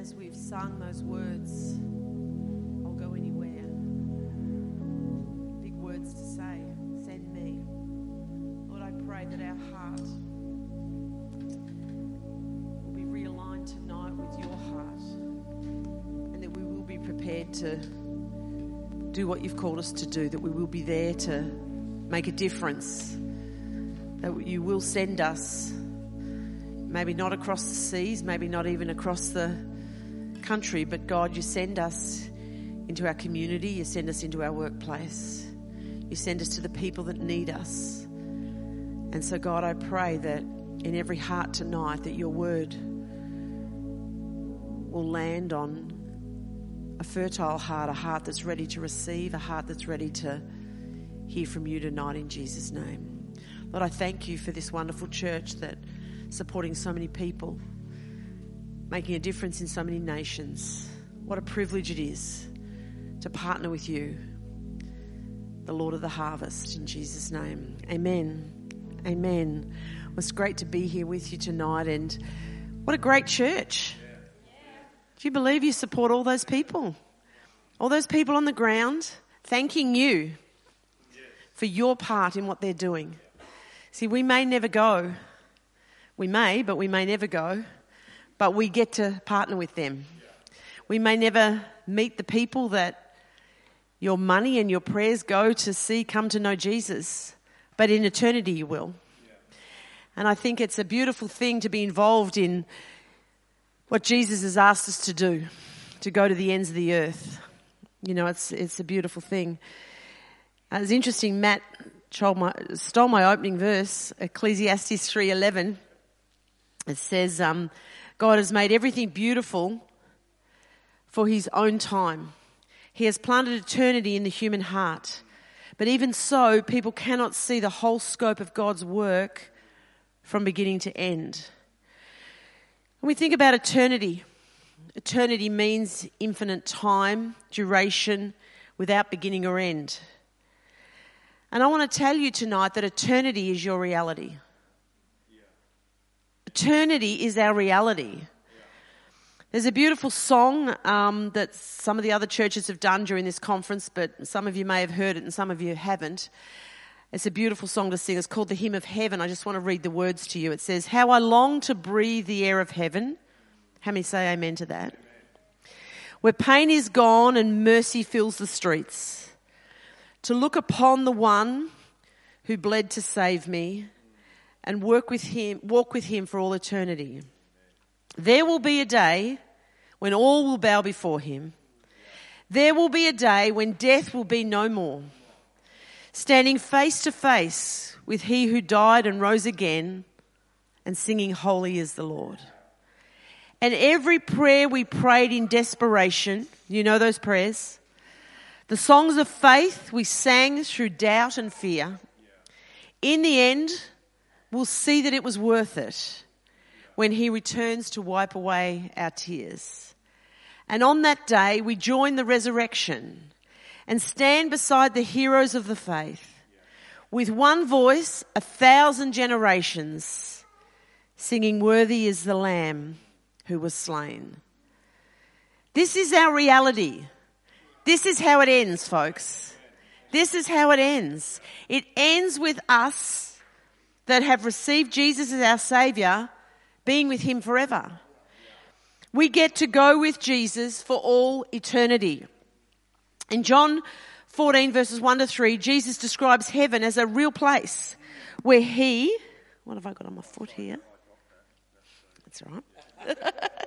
as we've sung those words, I'll go anywhere. Big words to say, send me. Lord, I pray that our heart will be realigned tonight with your heart, and that we will be prepared to do what you've called us to do, that we will be there to make a difference, that you will send us, maybe not across the seas, maybe not even across the country, but God, you send us into our community, you send us into our workplace, you send us to the people that need us. And so God, I pray that in every heart tonight that your word will land on a fertile heart, a heart that's ready to receive, a heart that's ready to hear from you tonight in Jesus' name. Lord, I thank you for this wonderful church that supporting so many people, making a difference in so many nations. What a privilege it is to partner with you, the Lord of the harvest, in Jesus' name. Amen. Amen. Well, it's great to be here with you tonight, and what a great church. Do you believe you support all those people? All those people on the ground thanking you for your part in what they're doing. See, we may never go. We may, but we may never go. But we get to partner with them. We may never meet the people that your money and your prayers go to see come to know Jesus, but in eternity you will. And I think it's a beautiful thing to be involved in what Jesus has asked us to do, to go to the ends of the earth. You know, it's a beautiful thing. It's interesting, Matt stole my opening verse, Ecclesiastes 3:11. It says, God has made everything beautiful for his own time. He has planted eternity in the human heart. But even so, people cannot see the whole scope of God's work from beginning to end. When we think about eternity, eternity means infinite time, duration, without beginning or end. And I want to tell you tonight that eternity is your reality. Eternity is our reality. There's a beautiful song that some of the other churches have done during this conference, but some of you may have heard it and some of you haven't. It's a beautiful song to sing. It's called The Hymn of Heaven. I just want to read the words to you. It says, how I long to breathe the air of heaven. How many say amen to that? Amen. Where pain is gone and mercy fills the streets. To look upon the one who bled to save me and walk with him for all eternity. There will be a day when all will bow before him. There will be a day when death will be no more. Standing face to face with he who died and rose again, and singing holy is the Lord. And every prayer we prayed in desperation, you know those prayers, the songs of faith we sang through doubt and fear, in the end, we'll see that it was worth it when he returns to wipe away our tears. And on that day, we join the resurrection and stand beside the heroes of the faith with one voice, 1,000 generations, singing, worthy is the Lamb who was slain. This is our reality. This is how it ends, folks. This is how it ends. It ends with us that have received Jesus as our Saviour, being with him forever. We get to go with Jesus for all eternity. In John 14 verses 1-3, Jesus describes heaven as a real place where he, what have I got on my foot here? That's all right.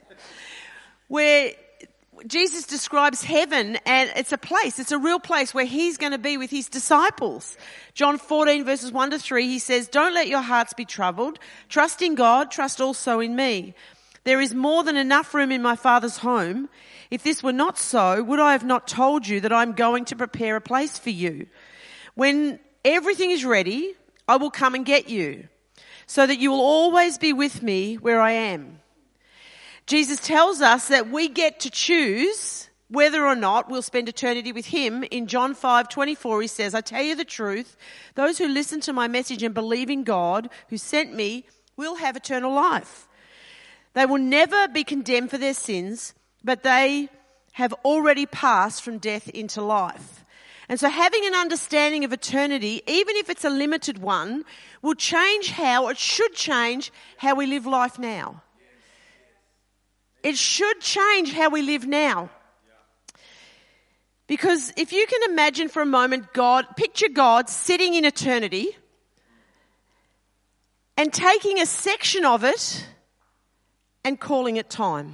Where Jesus describes heaven, and it's a place, it's a real place where he's going to be with his disciples. John 14 verses 1-3, he says, don't let your hearts be troubled. Trust in God, trust also in me. There is more than enough room in my Father's home. If this were not so, would I have not told you that I'm going to prepare a place for you? When everything is ready, I will come and get you, so that you will always be with me where I am. Jesus tells us that we get to choose whether or not we'll spend eternity with him. In John 5:24, he says, I tell you the truth, those who listen to my message and believe in God who sent me will have eternal life. They will never be condemned for their sins, but they have already passed from death into life. And so having an understanding of eternity, even if it's a limited one, will change it should change how we live life now. It should change how we live now. Because if you can imagine for a moment picture God sitting in eternity and taking a section of it and calling it time.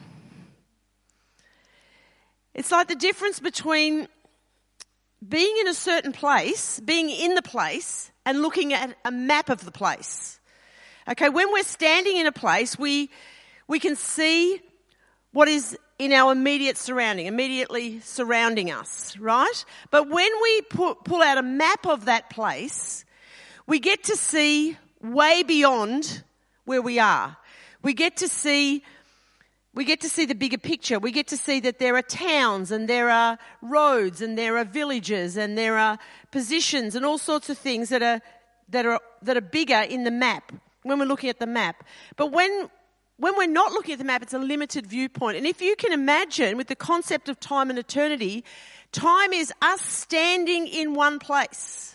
It's like the difference between being in a certain place, being in the place, and looking at a map of the place. Okay, when we're standing in a place, we can see what is in our immediately surrounding us, right? But when we pull out a map of that place, we get to see way beyond where we are. We get to see the bigger picture. We get to see that there are towns and there are roads and there are villages and there are positions and all sorts of things that are bigger in the map when we're looking at the map. But when we're not looking at the map, it's a limited viewpoint. And if you can imagine with the concept of time and eternity, time is us standing in one place.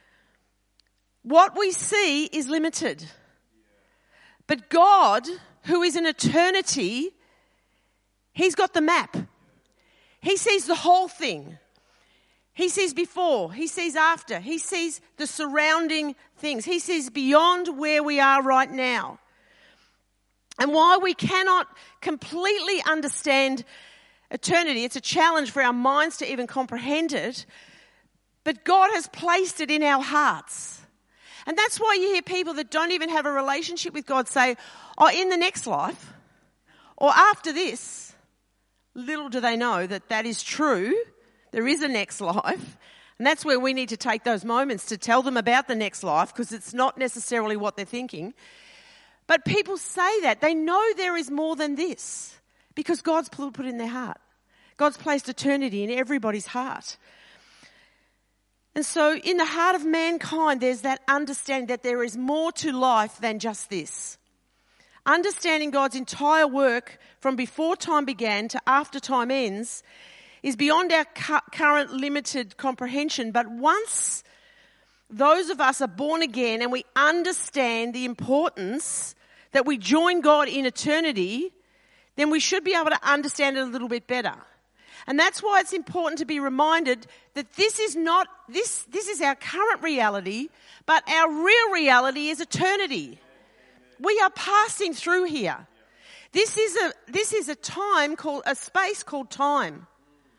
What we see is limited. But God, who is in eternity, He's got the map. He sees the whole thing. He sees before, He sees after, He sees the surrounding things. He sees beyond where we are right now. And while we cannot completely understand eternity, it's a challenge for our minds to even comprehend it, but God has placed it in our hearts. And that's why you hear people that don't even have a relationship with God say, oh, in the next life, or after this. Little do they know that that is true. There is a next life. And that's where we need to take those moments to tell them about the next life, because it's not necessarily what they're thinking. But people say that. They know there is more than this because God's put it in their heart. God's placed eternity in everybody's heart. And so in the heart of mankind, there's that understanding that there is more to life than just this. Understanding God's entire work from before time began to after time ends is beyond our current limited comprehension. But once those of us are born again and we understand the importance that we join God in eternity, then we should be able to understand it a little bit better. And that's why it's important to be reminded that this is our current reality, but our real reality is eternity. We are passing through here. This is a space called time.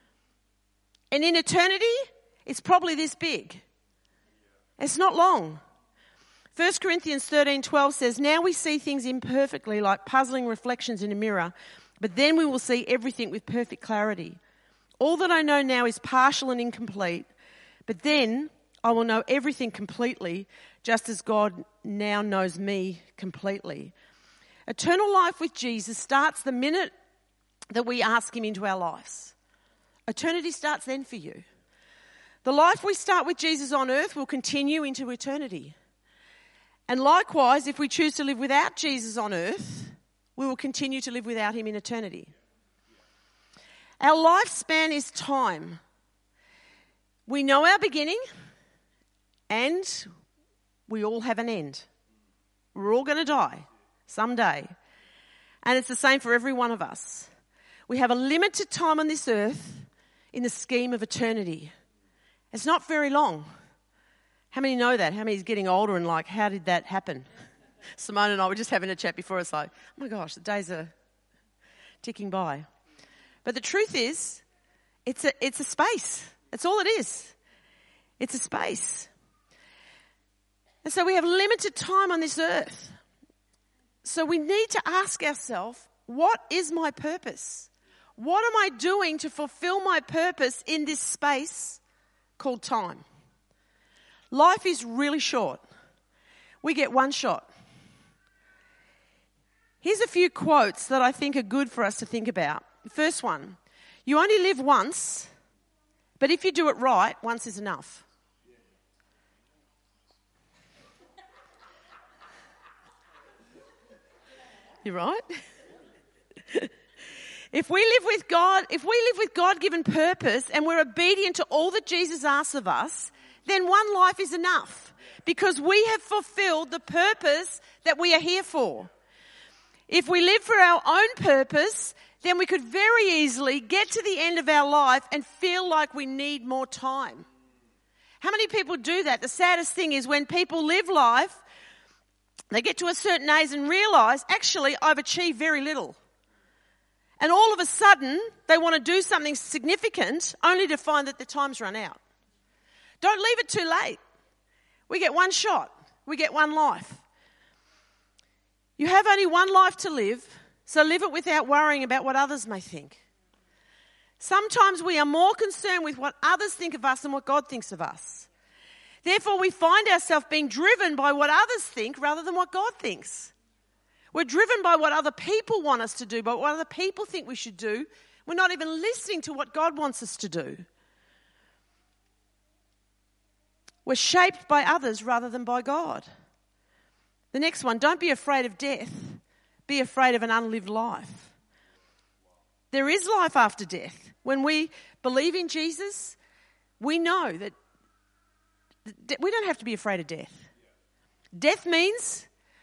And in eternity, it's probably this big. It's not long. 1 Corinthians 13:12 says, now we see things imperfectly like puzzling reflections in a mirror, but then we will see everything with perfect clarity. All that I know now is partial and incomplete, but then I will know everything completely, just as God now knows me completely. Eternal life with Jesus starts the minute that we ask Him into our lives. Eternity starts then for you. The life we start with Jesus on earth will continue into eternity. And likewise, if we choose to live without Jesus on earth, we will continue to live without Him in eternity. Our lifespan is time. We know our beginning and we all have an end. We're all going to die someday. And it's the same for every one of us. We have a limited time on this earth in the scheme of eternity. It's not very long. How many know that? How many is getting older and like, how did that happen? Simone and I were just having a chat before. It's like, oh my gosh, the days are ticking by. But the truth is, it's a space. That's all it is. It's a space. And so we have limited time on this earth. So we need to ask ourselves, what is my purpose? What am I doing to fulfill my purpose in this space called time? Life is really short. We get one shot. Here's a few quotes that I think are good for us to think about. The first one, you only live once, but if you do it right, once is enough. You right? If we live with God-given purpose and we're obedient to all that Jesus asks of us, then one life is enough because we have fulfilled the purpose that we are here for. If we live for our own purpose, then we could very easily get to the end of our life and feel like we need more time. How many people do that? The saddest thing is when people live life, they get to a certain age and realise, actually, I've achieved very little. And all of a sudden, they want to do something significant only to find that their time's run out. Don't leave it too late. We get one shot. We get one life. You have only one life to live, so live it without worrying about what others may think. Sometimes we are more concerned with what others think of us than what God thinks of us. Therefore, we find ourselves being driven by what others think rather than what God thinks. We're driven by what other people want us to do, by what other people think we should do. We're not even listening to what God wants us to do. We're shaped by others rather than by God. The next one, don't be afraid of death. Be afraid of an unlived life. There is life after death. When we believe in Jesus, we know that we don't have to be afraid of death. Death means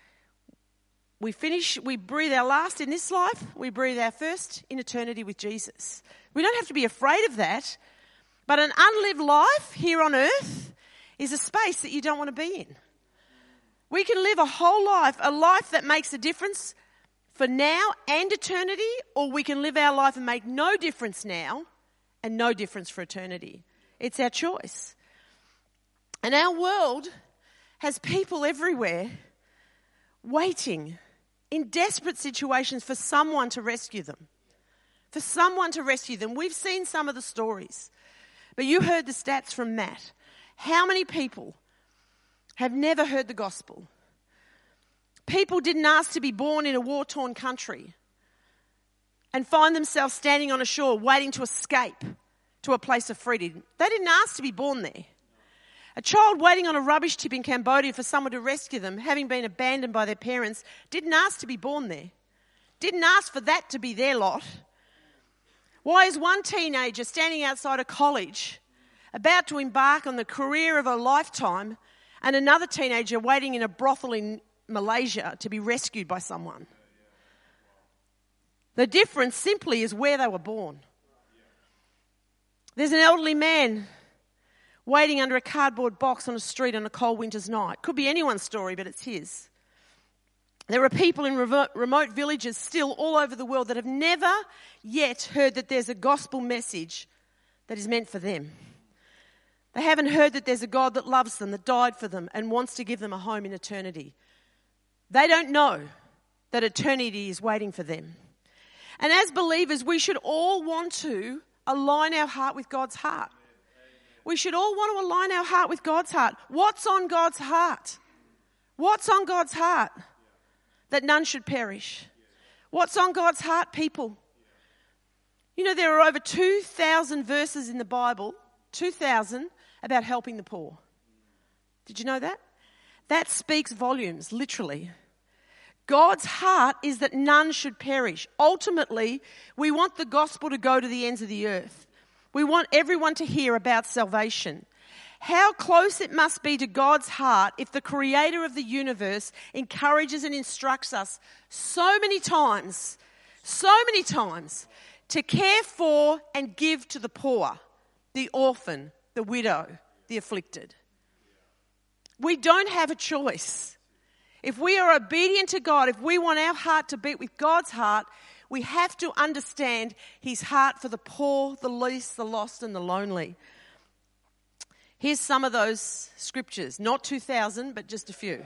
we breathe our last in this life, we breathe our first in eternity with Jesus. We don't have to be afraid of that, but an unlived life here on earth is a space that you don't want to be in. We can live a whole life, a life that makes a difference for now and eternity, or we can live our life and make no difference now and no difference for eternity. It's our choice. And our world has people everywhere waiting in desperate situations for someone to rescue them. For someone to rescue them. We've seen some of the stories, but you heard the stats from Matt. How many people have never heard the gospel? People didn't ask to be born in a war-torn country and find themselves standing on a shore waiting to escape to a place of freedom. They didn't ask to be born there. A child waiting on a rubbish tip in Cambodia for someone to rescue them, having been abandoned by their parents, didn't ask to be born there. Didn't ask for that to be their lot. Why is one teenager standing outside a college about to embark on the career of a lifetime and another teenager waiting in a brothel in Malaysia to be rescued by someone? The difference simply is where they were born. There's an elderly man waiting under a cardboard box on a street on a cold winter's night. Could be anyone's story, but it's his. There are people in remote villages still all over the world that have never yet heard that there's a gospel message that is meant for them. They haven't heard that there's a God that loves them, that died for them, and wants to give them a home in eternity. They don't know that eternity is waiting for them. And as believers, we should all want to align our heart with God's heart. We should all want to align our heart with God's heart. What's on God's heart? What's on God's heart? That none should perish. What's on God's heart, people? You know, there are over 2,000 verses in the Bible, 2,000, about helping the poor. Did you know that? That speaks volumes, literally. God's heart is that none should perish. Ultimately, we want the gospel to go to the ends of the earth. We want everyone to hear about salvation. How close it must be to God's heart if the creator of the universe encourages and instructs us so many times to care for and give to the poor, the orphan, the widow, the afflicted. We don't have a choice. If we are obedient to God, if we want our heart to beat with God's heart, we have to understand his heart for the poor, the least, the lost, and the lonely. Here's some of those scriptures. Not 2,000, but just a few.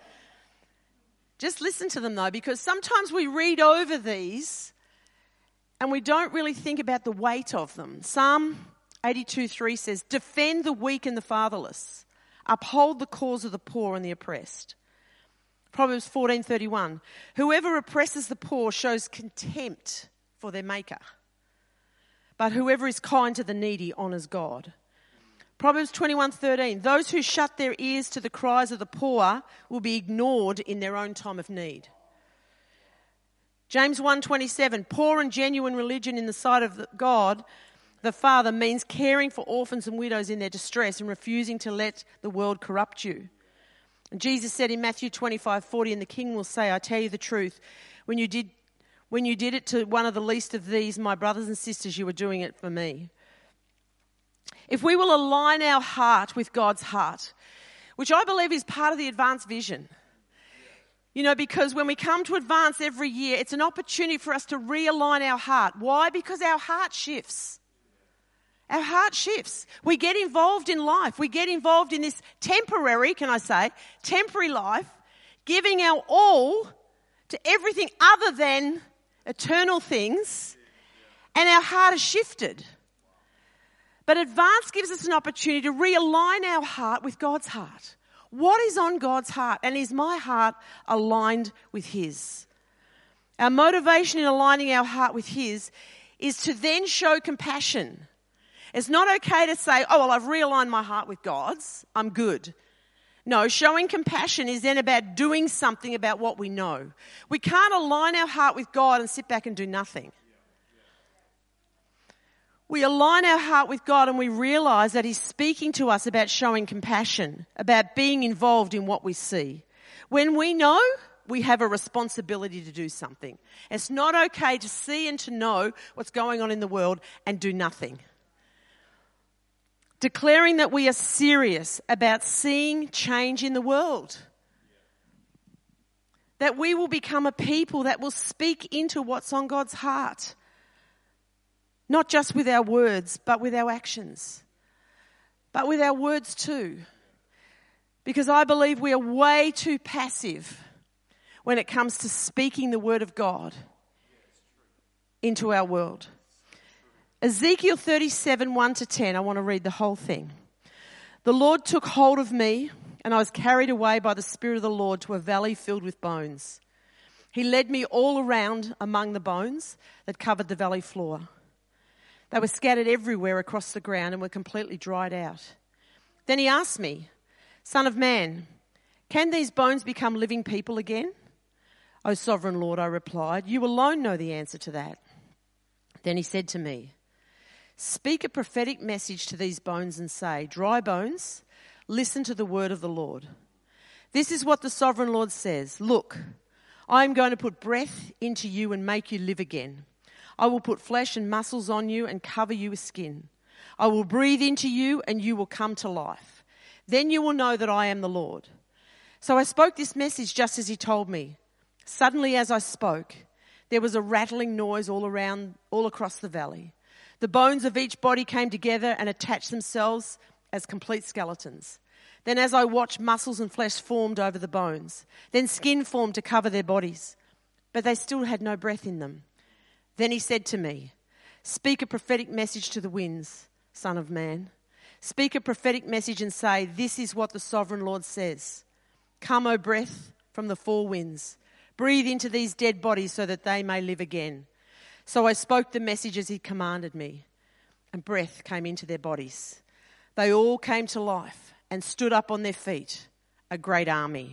Just listen to them, though, because sometimes we read over these and we don't really think about the weight of them. Psalm 82:3 says, "Defend the weak and the fatherless. Uphold the cause of the poor and the oppressed." Proverbs 14:31, "Whoever oppresses the poor shows contempt for their maker, but whoever is kind to the needy honours God." Proverbs 21:13, "Those who shut their ears to the cries of the poor will be ignored in their own time of need." James 1:27, pure and genuine religion in the sight of God, the Father, means caring for orphans and widows in their distress and refusing to let the world corrupt you. And Jesus said in Matthew 25:40, and the King will say, I tell you the truth, when you did it to one of the least of these, my brothers and sisters, you were doing it for me. If we will align our heart with God's heart, which I believe is part of the Advance Vision, because when we come to Advance every year, it's an opportunity for us to realign our heart. Why? Because our heart shifts. Our heart shifts. We get involved in life. We get involved in this temporary life, giving our all to everything other than eternal things, and our heart is shifted. But Advance gives us an opportunity to realign our heart with God's heart. What is on God's heart? And is my heart aligned with His? Our motivation in aligning our heart with His is to then show compassion. It's not okay to say, I've realigned my heart with God's, I'm good. No, showing compassion is then about doing something about what we know. We can't align our heart with God and sit back and do nothing. We align our heart with God and we realize that He's speaking to us about showing compassion, about being involved in what we see. When we know, we have a responsibility to do something. It's not okay to see and to know what's going on in the world and do nothing. Declaring that we are serious about seeing change in the world. That we will become a people that will speak into what's on God's heart. Not just with our words, but with our actions. But with our words too. Because I believe we are way too passive when it comes to speaking the word of God into our world. Ezekiel 37, 1-10, I want to read the whole thing. The Lord took hold of me, and I was carried away by the Spirit of the Lord to a valley filled with bones. He led me all around among the bones that covered the valley floor. They were scattered everywhere across the ground and were completely dried out. Then he asked me, Son of man, can these bones become living people again? O sovereign Lord, I replied, you alone know the answer to that. Then he said to me, speak a prophetic message to these bones and say, dry bones, listen to the word of the Lord. This is what the sovereign Lord says. Look, I am going to put breath into you and make you live again. I will put flesh and muscles on you and cover you with skin. I will breathe into you and you will come to life. Then you will know that I am the Lord. So I spoke this message just as he told me. Suddenly as I spoke, there was a rattling noise all across the valley. The bones of each body came together and attached themselves as complete skeletons. Then as I watched, muscles and flesh formed over the bones. Then skin formed to cover their bodies. But they still had no breath in them. Then he said to me, speak a prophetic message to the winds, Son of man. Speak a prophetic message and say, this is what the sovereign Lord says. Come, O breath from the four winds. Breathe into these dead bodies so that they may live again. So I spoke the message as he commanded me, and breath came into their bodies. They all came to life and stood up on their feet, a great army.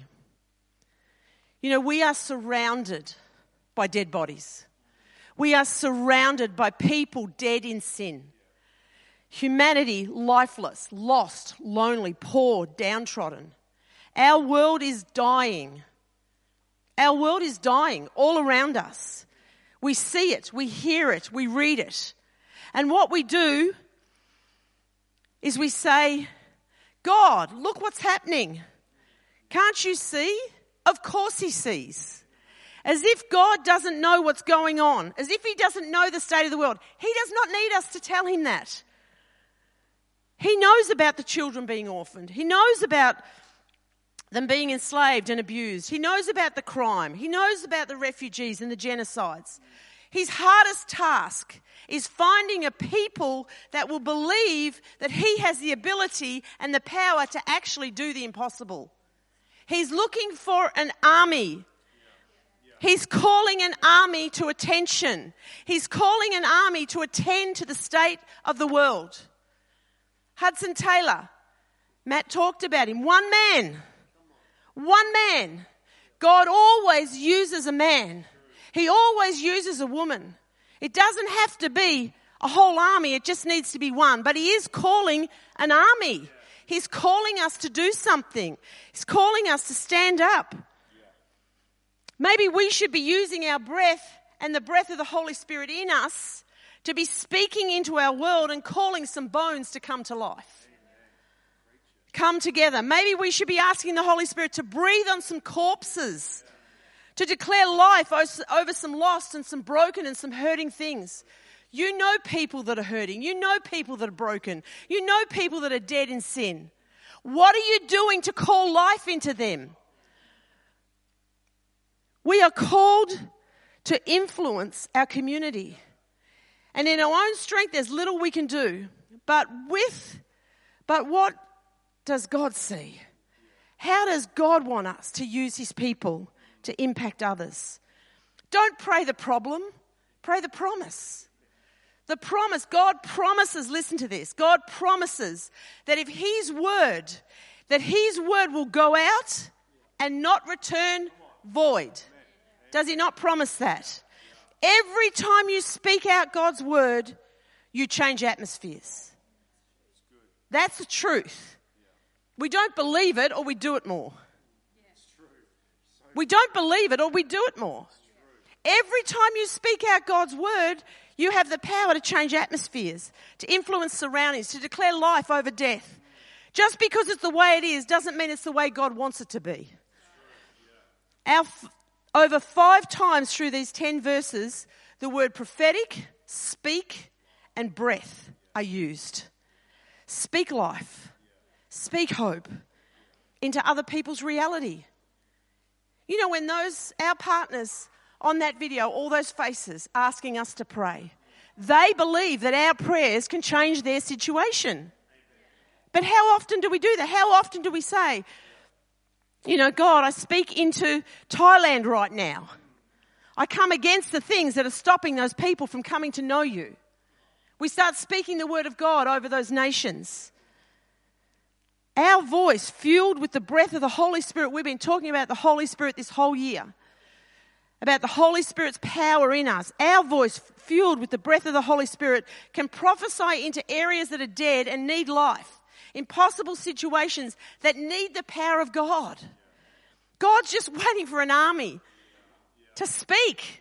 We are surrounded by dead bodies. We are surrounded by people dead in sin. Humanity, lifeless, lost, lonely, poor, downtrodden. Our world is dying. Our world is dying all around us. We see it, we hear it, we read it. And what we do is we say, God, look what's happening. Can't you see? Of course he sees. As if God doesn't know what's going on. As if he doesn't know the state of the world. He does not need us to tell him that. He knows about the children being orphaned. He knows about them being enslaved and abused. He knows about the crime. He knows about the refugees and the genocides. His hardest task is finding a people that will believe that he has the ability and the power to actually do the impossible. He's looking for an army. He's calling an army to attention. He's calling an army to attend to the state of the world. Hudson Taylor, Matt talked about him. One man. God always uses a man. He always uses a woman. It doesn't have to be a whole army. It just needs to be one. But he is calling an army. He's calling us to do something. He's calling us to stand up. Maybe we should be using our breath and the breath of the Holy Spirit in us to be speaking into our world and calling some bones to come to life. Come together. Maybe we should be asking the Holy Spirit to breathe on some corpses, to declare life over some lost and some broken and some hurting things. You know people that are hurting. You know people that are broken. You know people that are dead in sin. What are you doing to call life into them? We are called to influence our community. And in our own strength, there's little we can do. But what does God see? How does God want us to use his people to impact others? Don't pray the problem, pray the promise. The promise, God promises, listen to this, God promises that if his word will go out and not return void. Does he not promise that? Every time you speak out God's word, you change atmospheres. That's the truth. We don't believe it or we do it more. We don't believe it or we do it more. Every time you speak out God's word, you have the power to change atmospheres, to influence surroundings, to declare life over death. Just because it's the way it is doesn't mean it's the way God wants it to be. Over 5 times through these 10 verses, the word prophetic, speak, and breath are used. Speak life. Speak hope into other people's reality. You know, when our partners on that video, all those faces asking us to pray, they believe that our prayers can change their situation. But how often do we do that? How often do we say, you know, God, I speak into Thailand right now. I come against the things that are stopping those people from coming to know you. We start speaking the word of God over those nations. Our voice, fueled with the breath of the Holy Spirit, we've been talking about the Holy Spirit this whole year, about the Holy Spirit's power in us. Our voice, fueled with the breath of the Holy Spirit, can prophesy into areas that are dead and need life, impossible situations that need the power of God. God's just waiting for an army to speak.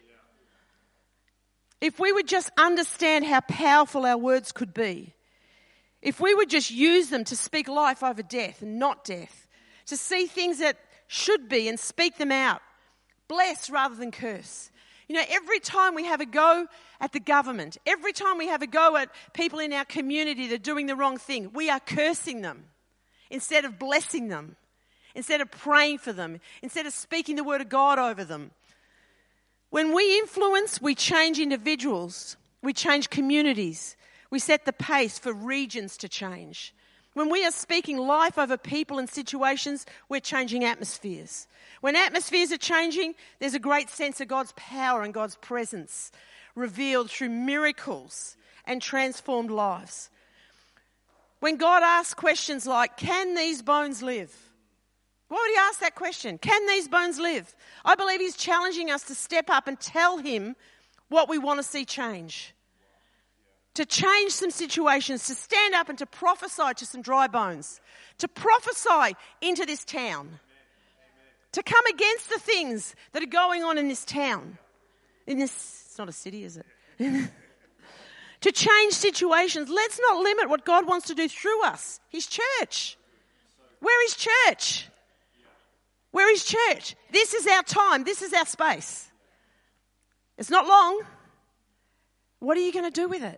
If we would just understand how powerful our words could be, if we would just use them to speak life over death and not death, to see things that should be and speak them out, bless rather than curse. You know, every time we have a go at the government, every time we have a go at people in our community that are doing the wrong thing, we are cursing them instead of blessing them, instead of praying for them, instead of speaking the word of God over them. When we influence, we change individuals, we change communities, we set the pace for regions to change. When we are speaking life over people and situations, we're changing atmospheres. When atmospheres are changing, there's a great sense of God's power and God's presence revealed through miracles and transformed lives. When God asks questions like, can these bones live? Why would he ask that question? Can these bones live? I believe he's challenging us to step up and tell him what we want to see change. To change some situations, to stand up and to prophesy to some dry bones. To prophesy into this town. To come against the things that are going on in this town. It's not a city, is it? To change situations. Let's not limit what God wants to do through us. His church. We're his church. We're his church. This is our time. This is our space. It's not long. What are you going to do with it?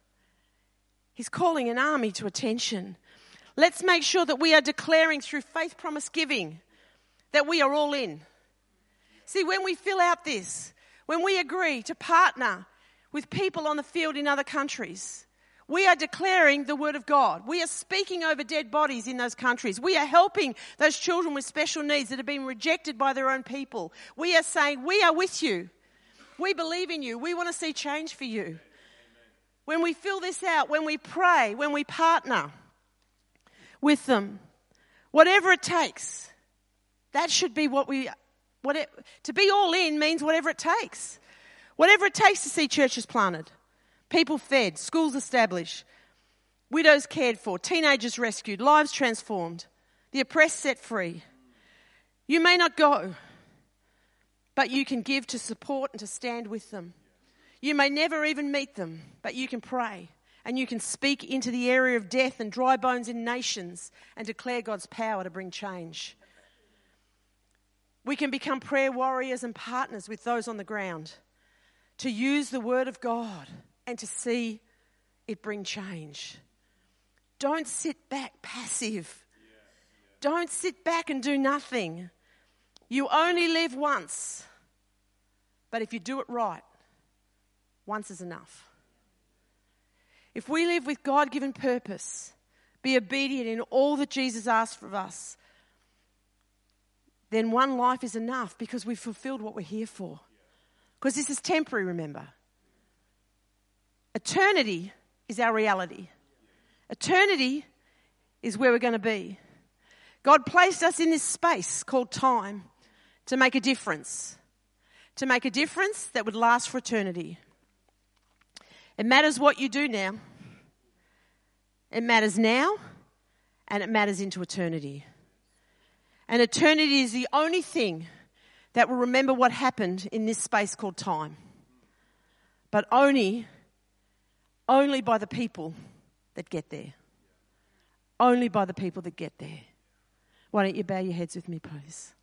He's calling an army to attention. Let's make sure that we are declaring through faith promise giving that we are all in. See, when we fill out this, when we agree to partner with people on the field in other countries, we are declaring the word of God. We are speaking over dead bodies in those countries. We are helping those children with special needs that have been rejected by their own people. We are saying, we are with you. We believe in you. We want to see change for you. When we fill this out, when we pray, when we partner with them, whatever it takes, that should be to be all in means whatever it takes. Whatever it takes to see churches planted, people fed, schools established, widows cared for, teenagers rescued, lives transformed, the oppressed set free. You may not go, but you can give to support and to stand with them. You may never even meet them, but you can pray and you can speak into the area of death and dry bones in nations and declare God's power to bring change. We can become prayer warriors and partners with those on the ground to use the word of God and to see it bring change. Don't sit back passive. Don't sit back and do nothing. You only live once. But if you do it right, once is enough. If we live with God-given purpose, be obedient in all that Jesus asked of us, then one life is enough because we've fulfilled what we're here for. Because this is temporary, remember. Eternity is our reality. Eternity is where we're going to be. God placed us in this space called time to make a difference. To make a difference that would last for eternity. It matters what you do now. It matters now, and it matters into eternity. And eternity is the only thing that will remember what happened in this space called time. But only by the people that get there. Only by the people that get there. Why don't you bow your heads with me, please?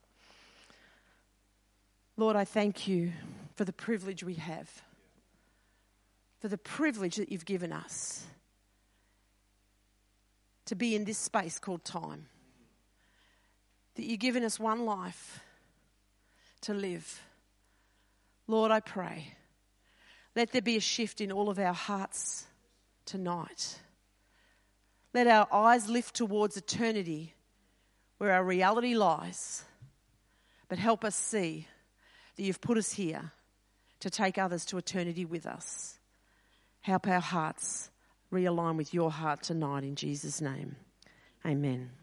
Lord, I thank you for the privilege we have. For the privilege that you've given us to be in this space called time. That you've given us one life to live. Lord, I pray, let there be a shift in all of our hearts tonight. Let our eyes lift towards eternity where our reality lies. But help us see that you've put us here to take others to eternity with us. Help our hearts realign with your heart tonight in Jesus' name. Amen.